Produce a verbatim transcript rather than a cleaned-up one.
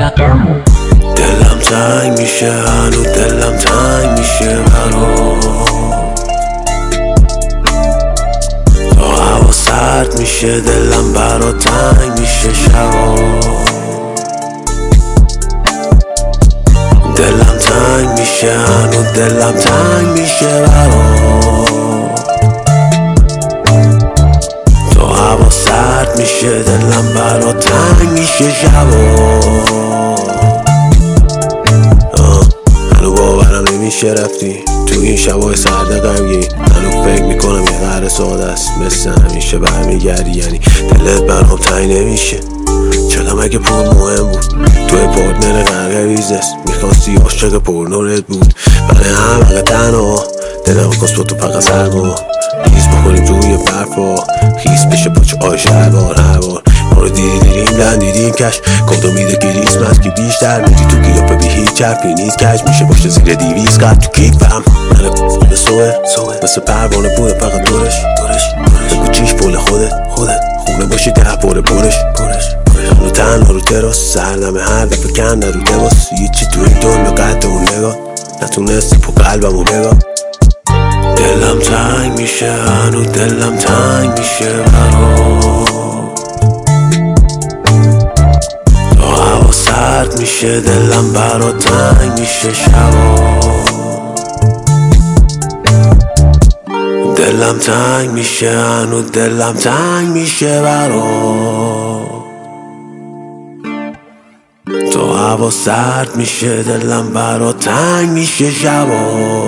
دلم تنگ میشه هنو دلم تنگ میشه برا تا هوا سرد میشه دلم برا تنگ میشه شبا دلم تنگ میشه هنو دلم تنگ میشه برا تا هوا سرد میشه دلم برا تنگ میشه شبا هنو باورم نمیشه رفتی تو این شبای سرد غمگین هنو فکر میکنم یه قهر ساده است مثل همیشه برمیگردی یعنی دلت برام تنگ نمیشه چقدر مگه پول مهم بود توی پارتنر غرق ویزست میخواستی عاشق پرنورت بود برای هم اگه تنها دلم کس با تو فقط سرما ریز بکنیم روی برفا خیس بشه پاچه آش هر بار هر بار ما رو دیدی دیدیم لن دیدیم کش کادو میده کریسمس که بیشتر میدی تو گیاپه بی هیچ حرفی نیست کش میشه باشه زیر دیویز قد تو کیک فهم من به سوه مثل پروانه بوده فقط دورش بگو چیش پول خودت خودت خونه باشی ده پاره پرش رو تنها رو تراس سردمه هر دفعه کنده رو لباس یه چی تو این دنیا قد اون نگاه نتونستی پو قلبمو بگاه دلم تنگ میشه هنو دلم تنگ میشه برا تا هوا سرد میشه دلم برا تنگ میشه شبا دلم تنگ میشه هنو دلم تنگ میشه برا تا هوا سرد میشه دلم برا تنگ میشه شبا